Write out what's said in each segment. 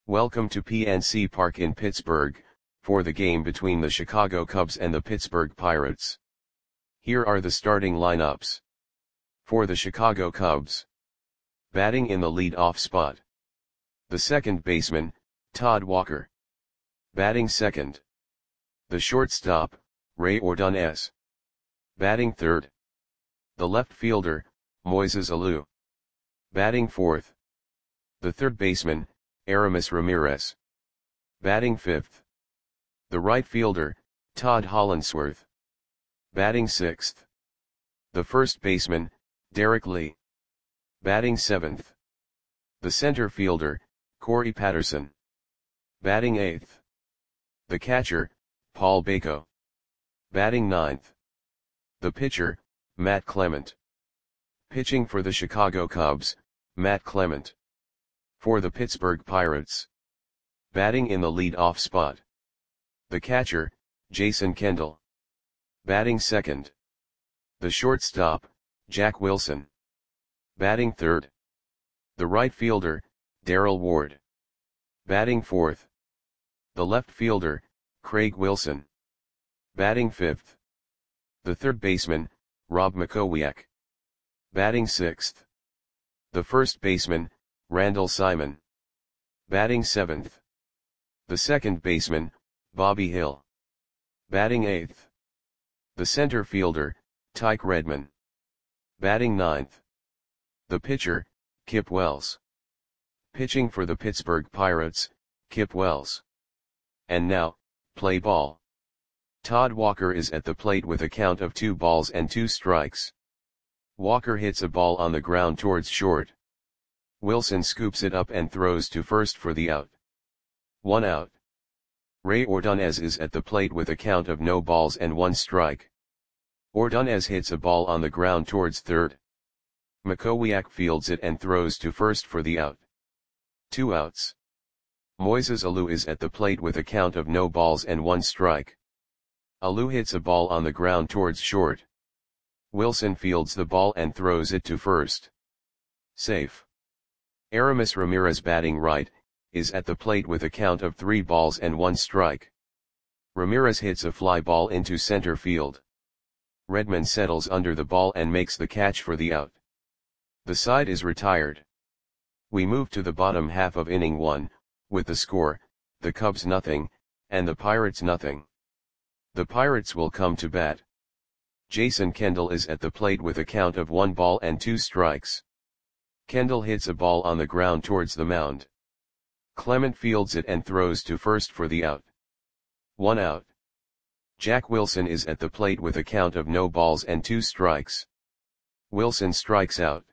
Welcome to PNC Park in Pittsburgh, for the game between the Chicago Cubs and the Pittsburgh Pirates. Here are the starting lineups. For the Chicago Cubs. Batting in the lead-off spot. The second baseman, Todd Walker. Batting second. The shortstop, Ray Ordonez. Batting third. The left fielder, Moises Alou. Batting fourth. The third baseman, Aramis Ramirez. Batting fifth. The right fielder, Todd Hollandsworth. Batting sixth. The first baseman, Derek Lee. Batting seventh. The center fielder, Corey Patterson. Batting eighth. The catcher, Paul Bako. Batting ninth. The pitcher, Matt Clement. Pitching for the Chicago Cubs, Matt Clement. For the Pittsburgh Pirates. Batting in the lead-off spot. The catcher, Jason Kendall. Batting second. The shortstop, Jack Wilson. Batting third. The right fielder, Darrell Ward. Batting fourth. The left fielder, Craig Wilson. Batting fifth. The third baseman, Rob Makowiak. Batting sixth. The first baseman, Randall Simon. Batting seventh. The second baseman, Bobby Hill. Batting eighth. The center fielder, Tyke Redman. Batting ninth. The pitcher, Kip Wells. Pitching for the Pittsburgh Pirates, Kip Wells. And now, play ball. Todd Walker is at the plate with a count of 2 balls and 2 strikes. Walker hits a ball on the ground towards short. Wilson scoops it up and throws to first for the out. 1 out. Ray Ordonez is at the plate with a count of no balls and 1 strike. Ordonez hits a ball on the ground towards third. Makowiak fields it and throws to first for the out. 2 outs. Moises Alou is at the plate with a count of no balls and 1 strike. Alou hits a ball on the ground towards short. Wilson fields the ball and throws it to first. Safe. Aramis Ramirez, batting right, is at the plate with a count of 3 balls and 1 strike. Ramirez hits a fly ball into center field. Redman settles under the ball and makes the catch for the out. The side is retired. We move to the bottom half of inning 1, with the score, the Cubs nothing, and the Pirates nothing. The Pirates will come to bat. Jason Kendall is at the plate with a count of 1 ball and 2 strikes. Kendall hits a ball on the ground towards the mound. Clement fields it and throws to first for the out. 1 out. Jack Wilson is at the plate with a count of no balls and 2 strikes. Wilson strikes out.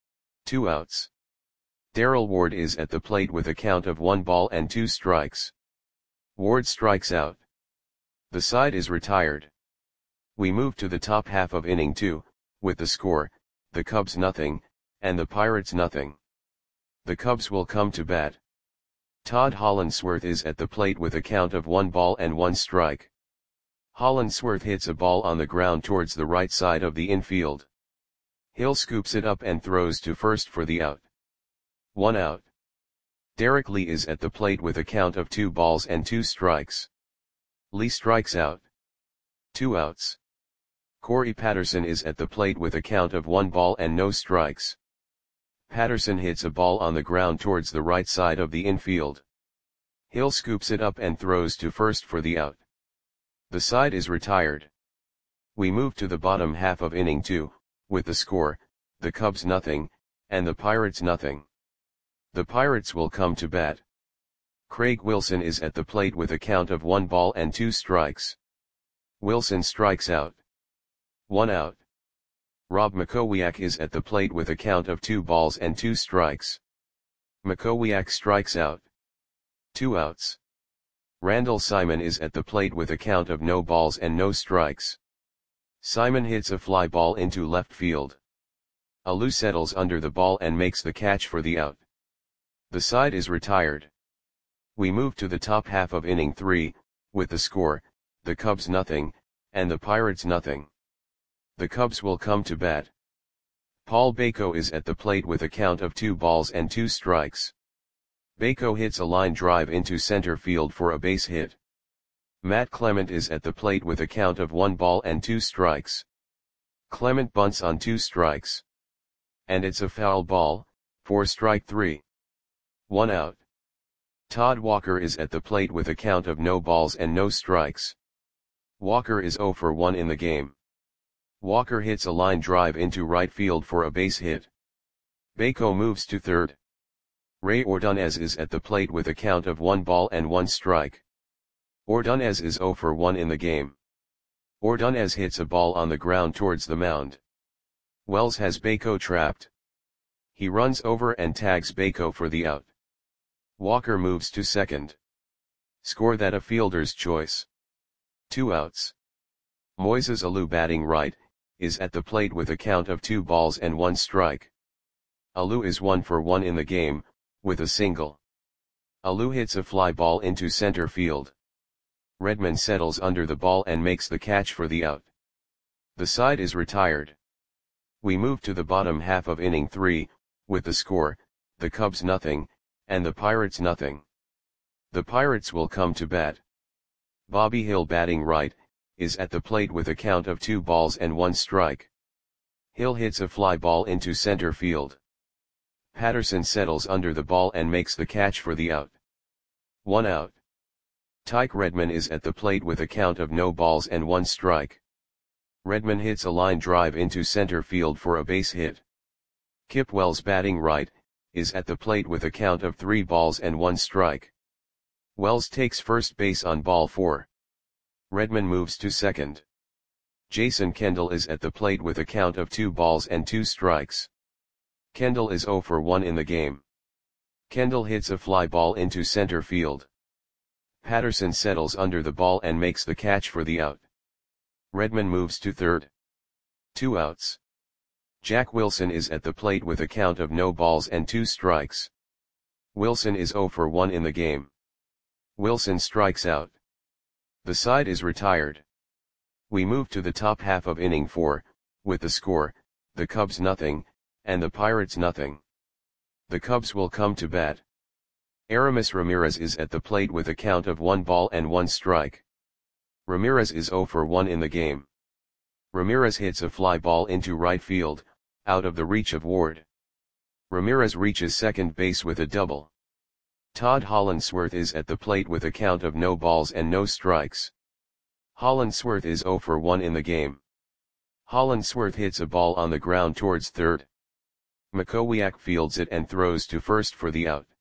2 outs. Darrell Ward is at the plate with a count of 1 ball and 2 strikes. Ward strikes out. The side is retired. We move to the top half of inning 2, with the score, the Cubs nothing, and the Pirates nothing. The Cubs will come to bat. Todd Hollandsworth is at the plate with a count of 1 ball and 1 strike. Hollandsworth hits a ball on the ground towards the right side of the infield. Hill scoops it up and throws to first for the out. 1 out. Derek Lee is at the plate with a count of 2 balls and 2 strikes. Lee strikes out. 2 outs. Corey Patterson is at the plate with a count of 1 ball and no strikes. Patterson hits a ball on the ground towards the right side of the infield. Hill scoops it up and throws to first for the out. The side is retired. We move to the bottom half of inning 2, with the score, the Cubs nothing, and the Pirates nothing. The Pirates will come to bat. Craig Wilson is at the plate with a count of 1 ball and 2 strikes. Wilson strikes out. 1 out. Rob Makowiak is at the plate with a count of 2 balls and 2 strikes. Makowiak strikes out. 2 outs. Randall Simon is at the plate with a count of no balls and no strikes. Simon hits a fly ball into left field. Alou settles under the ball and makes the catch for the out. The side is retired. We move to the top half of inning 3, with the score, the Cubs nothing, and the Pirates nothing. The Cubs will come to bat. Paul Bako is at the plate with a count of 2 balls and 2 strikes. Baco hits a line drive into center field for a base hit. Matt Clement is at the plate with a count of 1 ball and 2 strikes. Clement bunts on 2 strikes. And it's a foul ball, for strike 3. 1 out. Todd Walker is at the plate with a count of no balls and no strikes. Walker is 0 for 1 in the game. Walker hits a line drive into right field for a base hit. Baco moves to third. Ray Ordonez is at the plate with a count of 1 ball and 1 strike. Ordonez is 0 for 1 in the game. Ordonez hits a ball on the ground towards the mound. Wells has Baco trapped. He runs over and tags Baco for the out. Walker moves to second. Score that a fielder's choice. 2 outs. Moises Alou batting right, is at the plate with a count of 2 balls and 1 strike. Alou is 1 for 1 in the game, with a single. Alou hits a fly ball into center field. Redman settles under the ball and makes the catch for the out. The side is retired. We move to the bottom half of inning 3, with the score, the Cubs nothing, and the Pirates nothing. The Pirates will come to bat. Bobby Hill batting right, is at the plate with a count of 2 balls and 1 strike. Hill hits a fly ball into center field. Patterson settles under the ball and makes the catch for the out. 1 out. Tyke Redman is at the plate with a count of no balls and 1 strike. Redman hits a line drive into center field for a base hit. Kip Wells batting right, is at the plate with a count of 3 balls and 1 strike. Wells takes first base on ball 4. Redman moves to second. Jason Kendall is at the plate with a count of 2 balls and 2 strikes. Kendall is 0 for 1 in the game. Kendall hits a fly ball into center field. Patterson settles under the ball and makes the catch for the out. Redman moves to third. 2 outs. Jack Wilson is at the plate with a count of no balls and 2 strikes. Wilson is 0 for 1 in the game. Wilson strikes out. The side is retired. We move to the top half of inning 4, with the score, the Cubs nothing, and the Pirates nothing. The Cubs will come to bat. Aramis Ramirez is at the plate with a count of 1 ball and 1 strike. Ramirez is 0 for 1 in the game. Ramirez hits a fly ball into right field, out of the reach of Ward. Ramirez reaches second base with a double. Todd Hollandsworth is at the plate with a count of no balls and no strikes. Hollandsworth is 0 for 1 in the game. Hollandsworth hits a ball on the ground towards third. Makowiak fields it and throws to first for the out.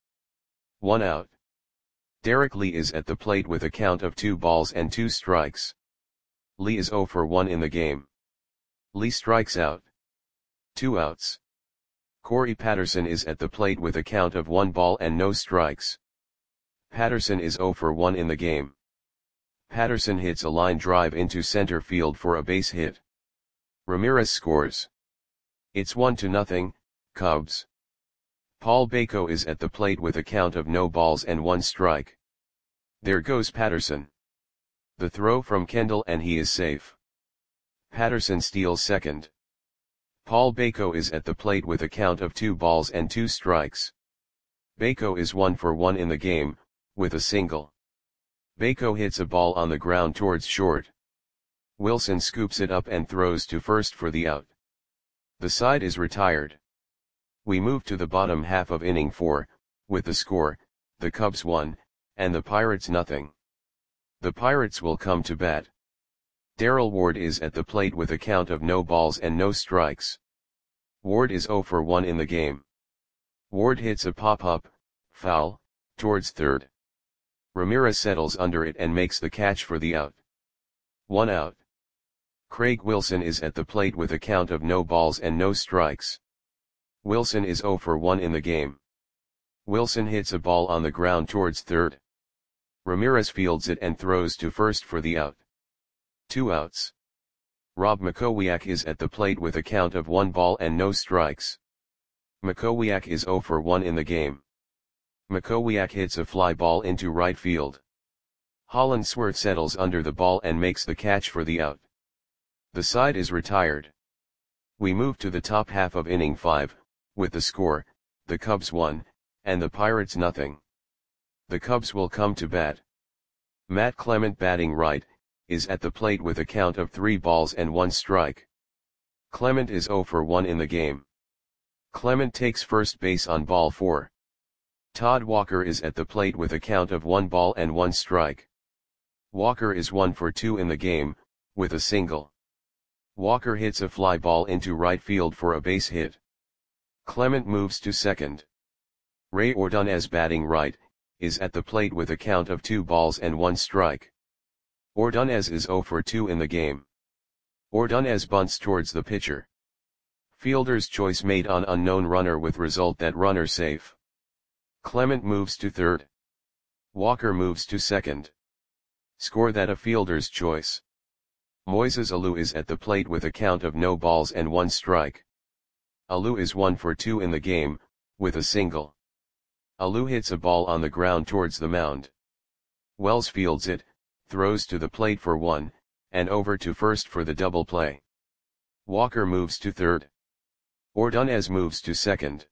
1 out. Derek Lee is at the plate with a count of 2 balls and 2 strikes. Lee is 0 for 1 in the game. Lee strikes out. 2 outs. Corey Patterson is at the plate with a count of 1 ball and no strikes. Patterson is 0 for 1 in the game. Patterson hits a line drive into center field for a base hit. Ramirez scores. It's 1-0, Cubs. Paul Baco is at the plate with a count of no balls and 1 strike. There goes Patterson. The throw from Kendall and he is safe. Patterson steals second. Paul Baco is at the plate with a count of 2 balls and 2 strikes. Baco is 1 for 1 in the game, with a single. Baco hits a ball on the ground towards short. Wilson scoops it up and throws to first for the out. The side is retired. We move to the bottom half of inning 4, with the score, the Cubs 1, and the Pirates nothing. The Pirates will come to bat. Darrell Ward is at the plate with a count of no balls and no strikes. Ward is 0 for 1 in the game. Ward hits a pop-up, foul, towards third. Ramirez settles under it and makes the catch for the out. 1 out. Craig Wilson is at the plate with a count of no balls and no strikes. Wilson is 0 for 1 in the game. Wilson hits a ball on the ground towards third. Ramirez fields it and throws to first for the out. 2 outs. Rob Makowiak is at the plate with a count of 1 ball and no strikes. Makowiak is 0 for 1 in the game. Makowiak hits a fly ball into right field. Hollandsworth settles under the ball and makes the catch for the out. The side is retired. We move to the top half of inning 5, with the score, the Cubs 1, and the Pirates nothing. The Cubs will come to bat. Matt Clement batting right, is at the plate with a count of 3 balls and 1 strike. Clement is 0 for 1 in the game. Clement takes first base on ball 4. Todd Walker is at the plate with a count of 1 ball and 1 strike. Walker is 1 for 2 in the game, with a single. Walker hits a fly ball into right field for a base hit. Clement moves to second. Ray Ordonez batting right, is at the plate with a count of 2 balls and 1 strike. Ordonez is 0 for 2 in the game. Ordonez bunts towards the pitcher. Fielder's choice made on unknown runner with result that runner safe. Clement moves to third. Walker moves to second. Score that a fielder's choice. Moises Alou is at the plate with a count of no balls and 1 strike. Alou is 1 for 2 in the game, with a single. Alou hits a ball on the ground towards the mound. Wells fields it, throws to the plate for 1, and over to first for the double play. Walker moves to third. Ordonez moves to second.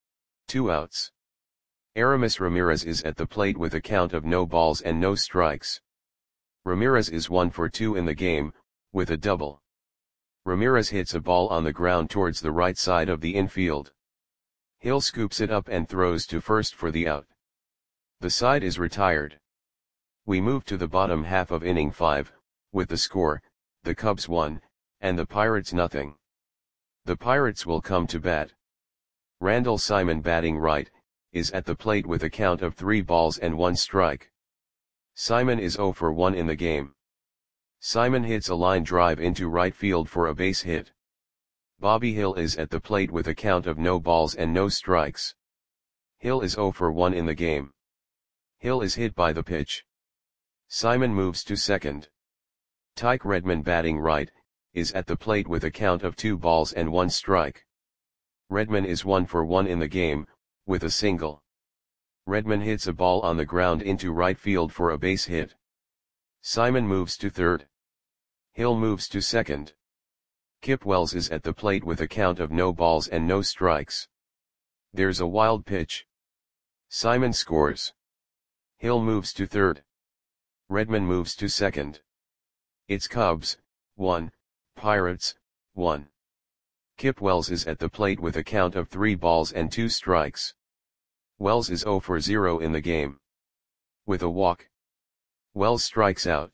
2 outs. Aramis Ramirez is at the plate with a count of no balls and no strikes. Ramirez is 1 for 2 in the game, with a double. Ramirez hits a ball on the ground towards the right side of the infield. Hill scoops it up and throws to first for the out. The side is retired. We move to the bottom half of inning 5, with the score, the Cubs 1, and the Pirates nothing. The Pirates will come to bat. Randall Simon batting right, is at the plate with a count of 3 balls and 1 strike. Simon is 0 for 1 in the game. Simon hits a line drive into right field for a base hit. Bobby Hill is at the plate with a count of no balls and no strikes. Hill is 0 for 1 in the game. Hill is hit by the pitch. Simon moves to second. Tyke Redmond batting right, is at the plate with a count of 2 balls and 1 strike. Redmond is 1 for 1 in the game, with a single. Redmond hits a ball on the ground into right field for a base hit. Simon moves to third. Hill moves to second. Kip Wells is at the plate with a count of no balls and no strikes. There's a wild pitch. Simon scores. Hill moves to third. Redmond moves to second. It's Cubs, 1, Pirates, 1. Kip Wells is at the plate with a count of 3 balls and 2 strikes. Wells is 0 for 0 in the game. With a walk. Wells strikes out.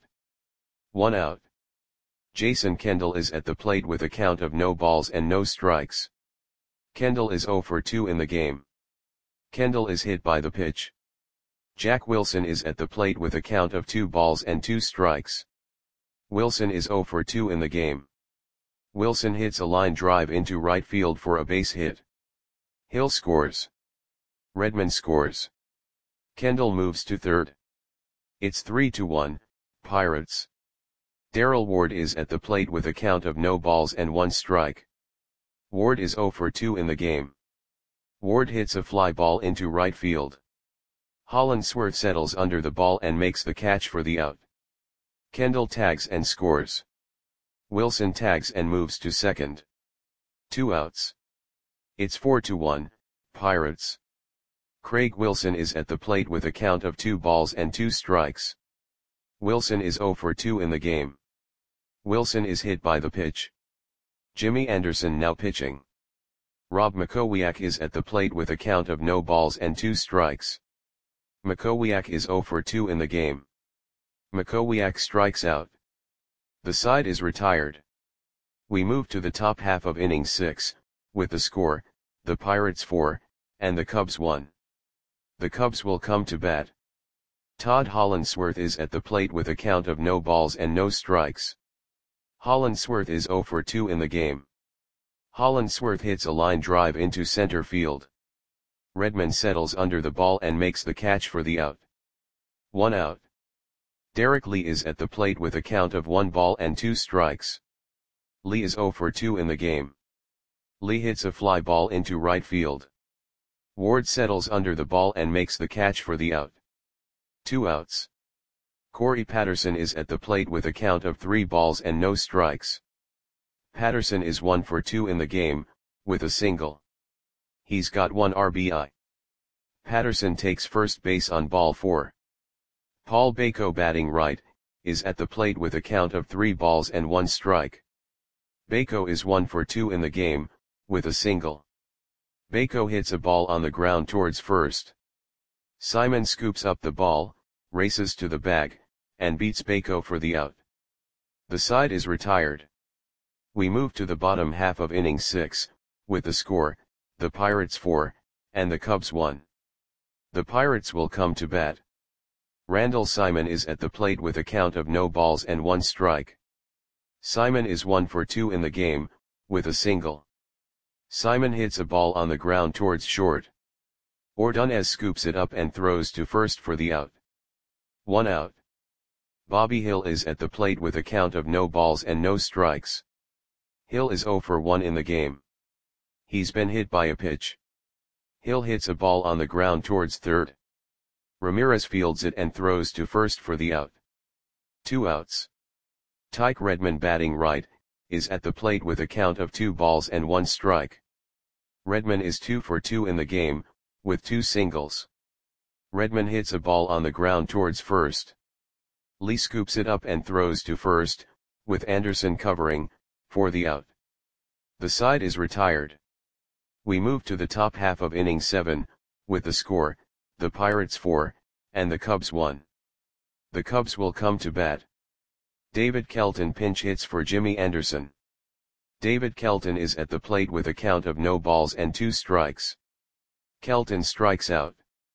1 out. Jason Kendall is at the plate with a count of no balls and no strikes. Kendall is 0 for 2 in the game. Kendall is hit by the pitch. Jack Wilson is at the plate with a count of 2 balls and 2 strikes. Wilson is 0 for 2 in the game. Wilson hits a line drive into right field for a base hit. Hill scores. Redmond scores. Kendall moves to third. It's 3-1, Pirates. Darrell Ward is at the plate with a count of no balls and 1 strike. Ward is 0 for 2 in the game. Ward hits a fly ball into right field. Hollandsworth settles under the ball and makes the catch for the out. Kendall tags and scores. Wilson tags and moves to second. 2 outs. It's 4-1, Pirates. Craig Wilson is at the plate with a count of 2 balls and 2 strikes. Wilson is 0 for 2 in the game. Wilson is hit by the pitch. Jimmy Anderson now pitching. Rob Makowiak is at the plate with a count of no balls and 2 strikes. Makowiak is 0 for 2 in the game. Makowiak strikes out. The side is retired. We move to the top half of inning 6, with the score, the Pirates 4, and the Cubs 1. The Cubs will come to bat. Todd Hollandsworth is at the plate with a count of no balls and no strikes. Hollandsworth is 0 for 2 in the game. Hollandsworth hits a line drive into center field. Redmond settles under the ball and makes the catch for the out. 1 out. Derek Lee is at the plate with a count of 1 ball and 2 strikes. Lee is 0 for 2 in the game. Lee hits a fly ball into right field. Ward settles under the ball and makes the catch for the out. 2 outs. Corey Patterson is at the plate with a count of 3 balls and no strikes. Patterson is 1 for 2 in the game, with a single. He's got 1 RBI. Patterson takes first base on ball 4. Paul Bako batting right, is at the plate with a count of 3 balls and 1 strike. Bako is 1 for 2 in the game, with a single. Bako hits a ball on the ground towards first. Simon scoops up the ball, races to the bag, and beats Bako for the out. The side is retired. We move to the bottom half of inning 6, with the score, the Pirates 4, and the Cubs 1. The Pirates will come to bat. Randall Simon is at the plate with a count of no balls and 1 strike. Simon is 1 for 2 in the game, with a single. Simon hits a ball on the ground towards short. Ordonez scoops it up and throws to first for the out. 1 out. Bobby Hill is at the plate with a count of no balls and no strikes. Hill is 0 for 1 in the game. He's been hit by a pitch. Hill hits a ball on the ground towards third. Ramirez fields it and throws to first for the out. 2 outs. Tyke Redmond batting right, is at the plate with a count of 2 balls and 1 strike. Redmond is 2 for 2 in the game, with 2 singles. Redmond hits a ball on the ground towards first. Lee scoops it up and throws to first, with Anderson covering, for the out. The side is retired. We move to the top half of inning 7, with the score, the Pirates 4, and the Cubs 1. The Cubs will come to bat. David Kelton pinch hits for Jimmy Anderson. David Kelton is at the plate with a count of no balls and 2 strikes. Kelton strikes out.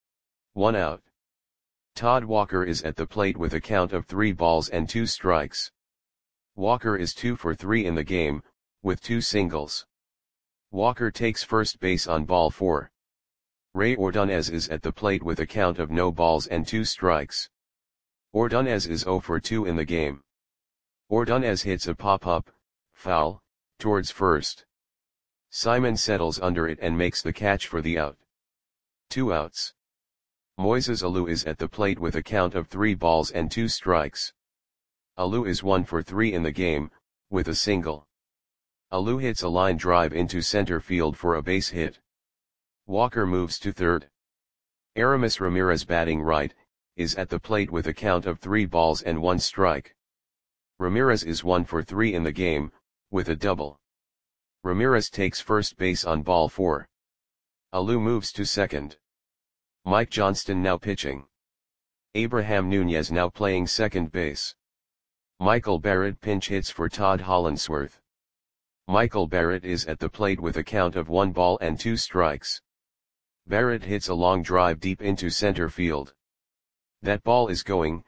1 out. Todd Walker is at the plate with a count of 3 balls and 2 strikes. Walker is 2 for 3 in the game, with 2 singles. Walker takes first base on ball 4. Ray Ordonez is at the plate with a count of no balls and 2 strikes. Ordonez is 0 for 2 in the game. Ordonez hits a pop-up, foul, towards first. Simon settles under it and makes the catch for the out. 2 outs. Moises Alou is at the plate with a count of 3 balls and 2 strikes. Alou is 1 for 3 in the game, with a single. Alou hits a line drive into center field for a base hit. Walker moves to third. Aramis Ramirez batting right, is at the plate with a count of 3 balls and 1 strike. Ramirez is 1 for 3 in the game, with a double. Ramirez takes first base on ball 4. Alou moves to second. Mike Johnston now pitching. Abraham Nunez now playing second base. Michael Barrett pinch hits for Todd Hollandsworth. Michael Barrett is at the plate with a count of 1 ball and 2 strikes. Barrett hits a long drive deep into center field. That ball is going,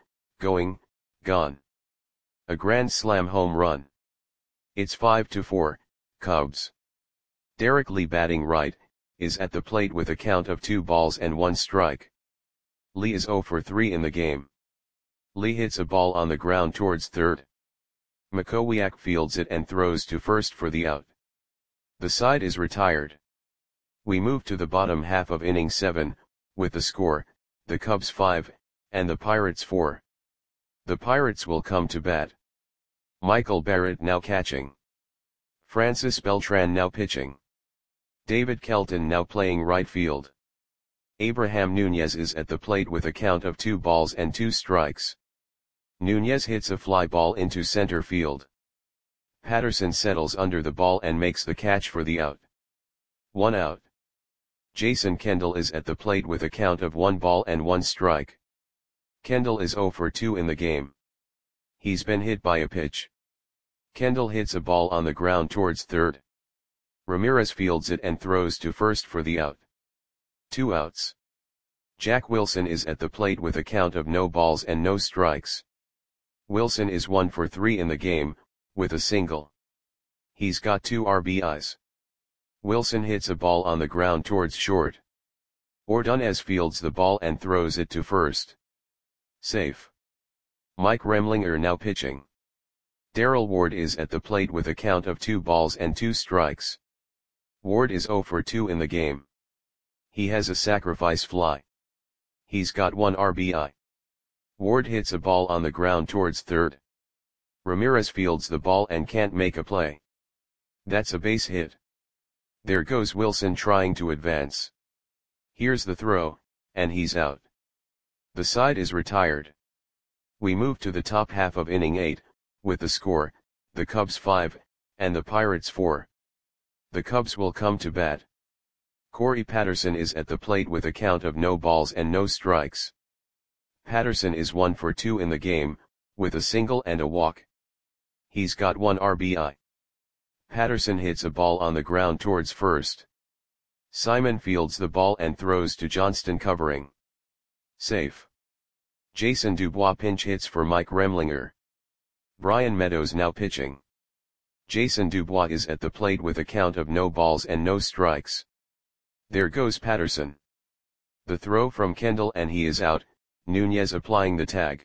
gone. A grand slam home run. It's 5-4, Cubs. Derek Lee batting right, is at the plate with a count of 2 balls and 1 strike. Lee is 0 for 3 in the game. Lee hits a ball on the ground towards third. Makowiak fields it and throws to first for the out. The side is retired. We move to the bottom half of inning 7, with the score, the Cubs 5, and the Pirates 4. The Pirates will come to bat. Michael Barrett now catching. Francis Beltran now pitching. David Kelton now playing right field. Abraham Nunez is at the plate with a count of 2 balls and 2 strikes. Nunez hits a fly ball into center field. Patterson settles under the ball and makes the catch for the out. 1 out. Jason Kendall is at the plate with a count of 1 ball and 1 strike. Kendall is 0 for 2 in the game. He's been hit by a pitch. Kendall hits a ball on the ground towards third. Ramirez fields it and throws to first for the out. 2 outs. Jack Wilson is at the plate with a count of no balls and no strikes. Wilson is 1 for 3 in the game, with a single. He's got 2 RBIs. Wilson hits a ball on the ground towards short. Ordonez fields the ball and throws it to first. Safe. Mike Remlinger now pitching. Darrell Ward is at the plate with a count of 2 balls and 2 strikes. Ward is 0 for 2 in the game. He has a sacrifice fly. He's got 1 RBI. Ward hits a ball on the ground towards third. Ramirez fields the ball and can't make a play. That's a base hit. There goes Wilson trying to advance. Here's the throw, and he's out. The side is retired. We move to the top half of inning 8, with the score, the Cubs 5, and the Pirates 4. The Cubs will come to bat. Corey Patterson is at the plate with a count of no balls and no strikes. Patterson is 1 for 2 in the game, with a single and a walk. He's got 1 RBI. Patterson hits a ball on the ground towards first. Simon fields the ball and throws to Johnston covering. Safe. Jason Dubois pinch hits for Mike Remlinger. Brian Meadows now pitching. Jason Dubois is at the plate with a count of no balls and no strikes. There goes Patterson. The throw from Kendall and he is out, Nunez applying the tag.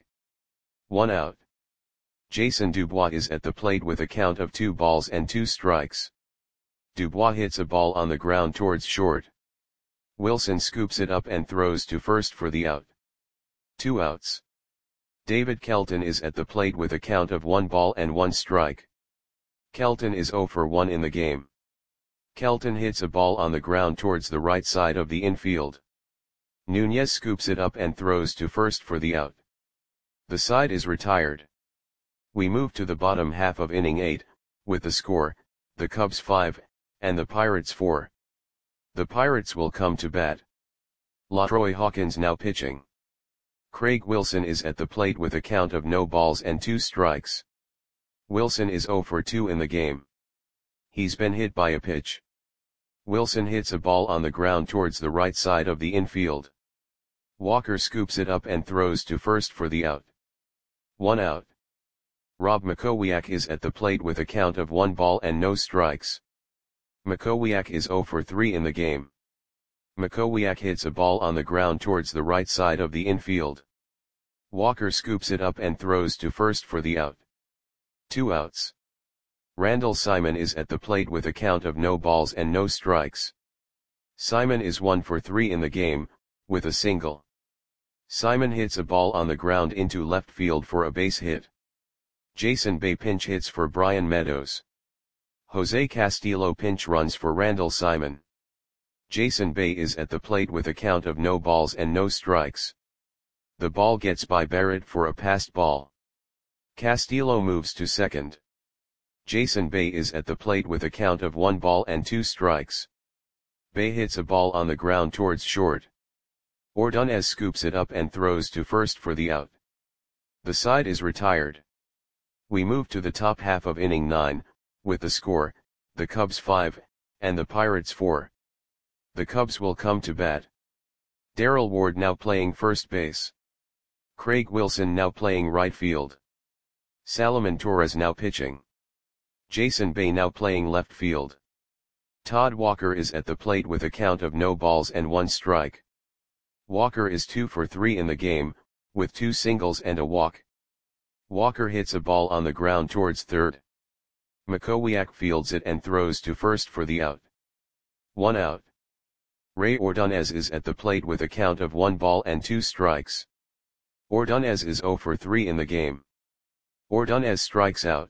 1 out. Jason Dubois is at the plate with a count of 2 balls and 2 strikes. Dubois hits a ball on the ground towards short. Wilson scoops it up and throws to first for the out. 2 outs. David Kelton is at the plate with a count of 1 ball and 1 strike. Kelton is 0 for 1 in the game. Kelton hits a ball on the ground towards the right side of the infield. Nunez scoops it up and throws to first for the out. The side is retired. We move to the bottom half of inning 8, with the score, the Cubs 5, and the Pirates 4. The Pirates will come to bat. LaTroy Hawkins now pitching. Craig Wilson is at the plate with a count of no balls and 2 strikes. Wilson is 0 for 2 in the game. He's been hit by a pitch. Wilson hits a ball on the ground towards the right side of the infield. Walker scoops it up and throws to first for the out. 1 out. Rob Makowiak is at the plate with a count of 1 ball and no strikes. Makowiak is 0 for 3 in the game. Makowiak hits a ball on the ground towards the right side of the infield. Walker scoops it up and throws to first for the out. 2 outs. Randall Simon is at the plate with a count of no balls and no strikes. Simon is 1 for 3 in the game, with a single. Simon hits a ball on the ground into left field for a base hit. Jason Bay pinch hits for Brian Meadows. Jose Castillo pinch runs for Randall Simon. Jason Bay is at the plate with a count of no balls and no strikes. The ball gets by Barrett for a passed ball. Castillo moves to second. Jason Bay is at the plate with a count of 1 ball and 2 strikes. Bay hits a ball on the ground towards short. Ordonez scoops it up and throws to first for the out. The side is retired. We move to the top half of inning 9, with the score, the Cubs 5, and the Pirates 4. The Cubs will come to bat. Darrell Ward now playing first base. Craig Wilson now playing right field. Salomon Torres now pitching. Jason Bay now playing left field. Todd Walker is at the plate with a count of no balls and 1 strike. Walker is 2 for 3 in the game, with 2 singles and a walk. Walker hits a ball on the ground towards third. Makowiak fields it and throws to first for the out. 1 out. Ray Ordonez is at the plate with a count of 1 ball and 2 strikes. Ordonez is 0 for 3 in the game. Ordonez strikes out.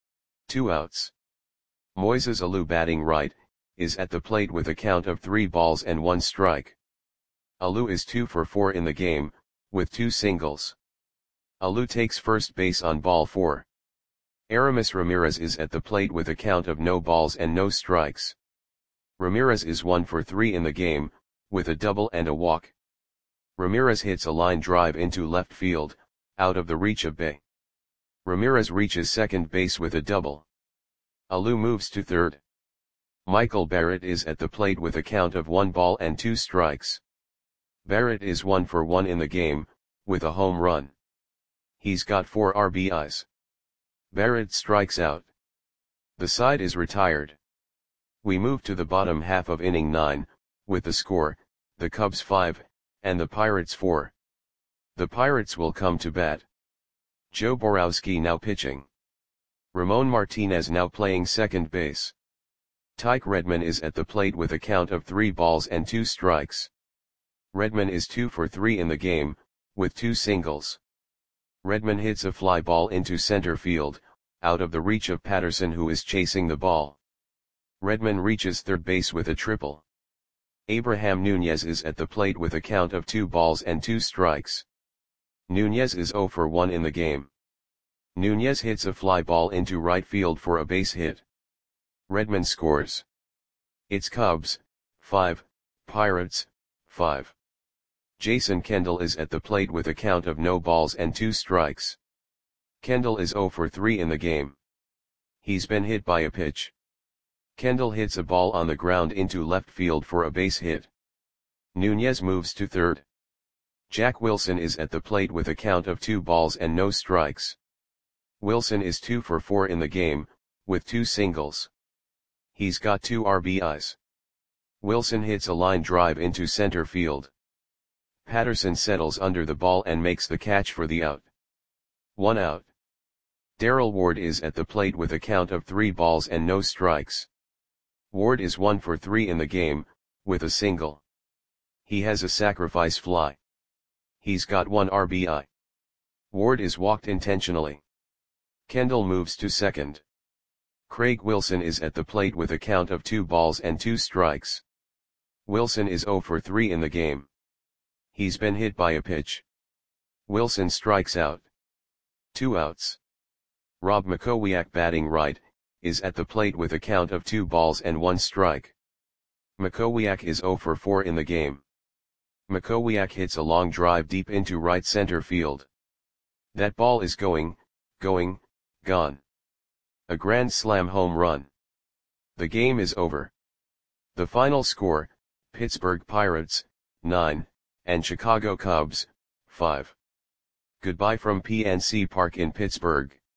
2 outs. Moises Alou batting right, is at the plate with a count of 3 balls and 1 strike. Alou is 2 for 4 in the game, with 2 singles. Alou takes first base on ball 4. Aramis Ramirez is at the plate with a count of no balls and no strikes. Ramirez is 1 for 3 in the game, with a double and a walk. Ramirez hits a line drive into left field, out of the reach of Bay. Ramirez reaches second base with a double. Alou moves to third. Michael Barrett is at the plate with a count of 1 ball and 2 strikes. Barrett is 1 for 1 in the game, with a home run. He's got 4 RBIs. Barrett strikes out. The side is retired. We move to the bottom half of inning 9, with the score, the Cubs 5, and the Pirates 4. The Pirates will come to bat. Joe Borowski now pitching. Ramon Martinez now playing second base. Tyke Redman is at the plate with a count of 3 balls and 2 strikes. Redman is 2 for 3 in the game, with 2 singles. Redman hits a fly ball into center field, out of the reach of Patterson who is chasing the ball. Redman reaches third base with a triple. Abraham Nunez is at the plate with a count of 2 balls and 2 strikes. Nunez is 0 for 1 in the game. Nunez hits a fly ball into right field for a base hit. Redman scores. It's Cubs, 5, Pirates, 5. Jason Kendall is at the plate with a count of no balls and 2 strikes. Kendall is 0 for 3 in the game. He's been hit by a pitch. Kendall hits a ball on the ground into left field for a base hit. Nunez moves to third. Jack Wilson is at the plate with a count of 2 balls and no strikes. Wilson is 2 for 4 in the game, with 2 singles. He's got 2 RBIs. Wilson hits a line drive into center field. Patterson settles under the ball and makes the catch for the out. 1 out. Darrell Ward is at the plate with a count of 3 balls and no strikes. Ward is 1 for 3 in the game, with a single. He has a sacrifice fly. He's got 1 RBI. Ward is walked intentionally. Kendall moves to second. Craig Wilson is at the plate with a count of 2 balls and 2 strikes. Wilson is 0 for 3 in the game. He's been hit by a pitch. Wilson strikes out. 2 outs. Rob Makowiak, batting right, is at the plate with a count of 2 balls and 1 strike. Makowiak is 0 for 4 in the game. Makowiak hits a long drive deep into right center field. That ball is gone. A grand slam home run. The game is over. The final score, Pittsburgh Pirates, 9, and Chicago Cubs, 5. Goodbye from PNC Park in Pittsburgh.